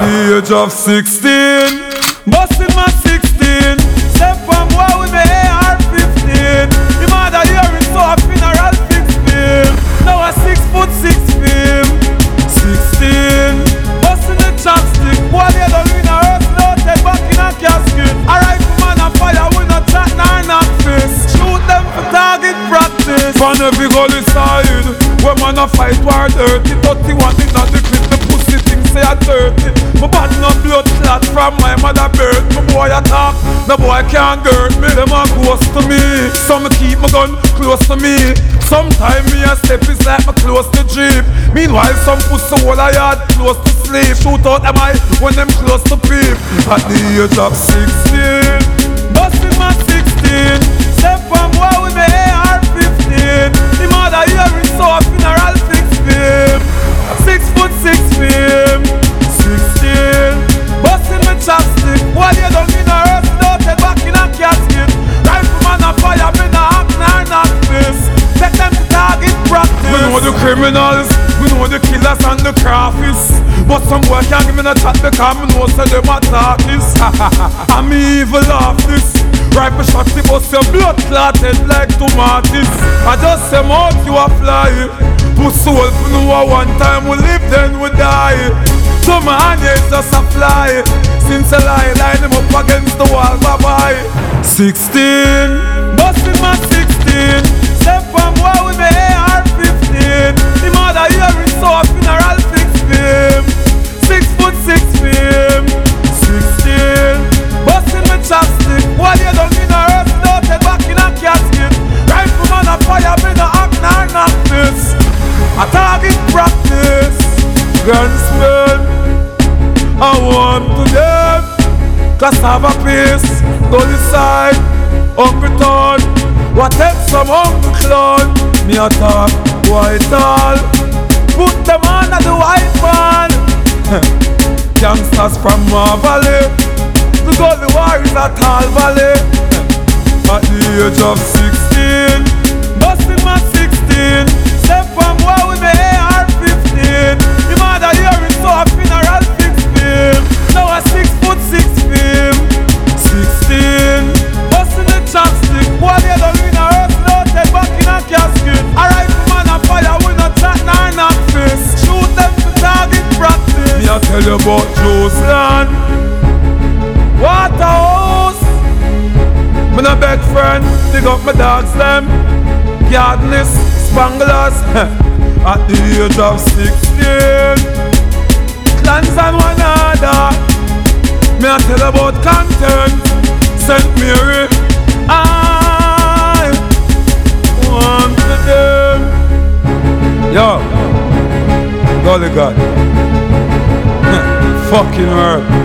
the age of 16, busting my 16. Step from boy with me AR-15. The mother hearing so a funeral fix film. Now a 6'6" film. 16, busting the chopstick. Boy they don't win a earth loaded back in a casket. A rifle man a fire we no chat nor knock fist. Shoot them for target practice. On every gully side, when man a fight war dirty. 31 in the clip, the pussy thing say a 30. My body no blood clot from my mother birth. My boy attack, the boy can't hurt me. Them a close to me, so me keep my gun close to me. Sometimes me a step is like me close to Jeep. Meanwhile some pussy whole a yard close to sleep. Shoot out them eye when them close to peep. At the age of 16, busting my 16. Step from boy with me AR-15. The mother hearing so a funeral fix film. 6'6" film. 16, busting my chopstick. While you don't mean a earth loaded back in a casket. Rifle man a fire, me no hack nor knock fist. Take them to target practice. We know the criminals, we know the killers and the crafties. But some boy can't give me no chat because me know say them attack this. And me evil off this. Rifle shot the bust your blood clotted like tomatoes. I just say mouth you a fly. Put soul for no one time we live then we die. So my hand is just a fly. Since I line them up against the wall, bye bye. 16, busting my 16. Step from boy with me AR-15. The mother hearing so a funeral fix film. 6'6" film. 16, busting my chopstick. While you don't mean a earth loaded back in a casket. Rifle man a fire, me no hack nor knock this. A target practice. Gunsman, I want to them. Cassava paste, go decide. Hungry town, what take some hungry clown. Me attack, white all. Put them under the white man. Youngsters from my valley. The gully warriors at all valley. At the age of 16, busting my 16. Step from boy with me AR-15. The mother hearing so a funeral fix film. Now a 6'6" film. 16, busting the chopstick. Boy they don't win a earth loaded back in a casket. A rifle man a fire we no chat nor knock fist. Shoot them for target practice. Me a tell you about Joseland Waterhouse. Me no beg friend, dig up my dogs them. Yardness, Spanglers. At the age of 16, clans and one another. Me a tell about content. St. Mary, I want to them. Yo, Golly God. Fucking world.